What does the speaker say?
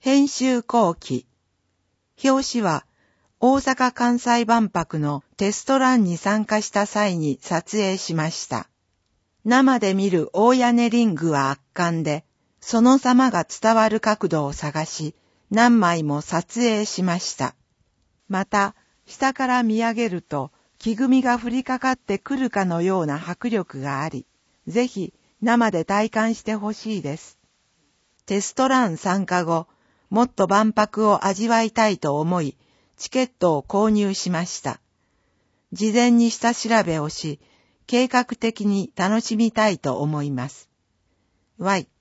編集後期。表紙は、大阪・関西万博のテストランに参加した際に撮影しました。生で見る大屋根リングは圧巻で、その様が伝わる角度を探し、何枚も撮影しました。また、下から見上げると、木組みが降りかかってくるかのような迫力があり、ぜひ生で体感してほしいです。テストラン参加後、もっと万博を味わいたいと思い、チケットを購入しました。事前に下調べをし、計画的に楽しみたいと思います。Y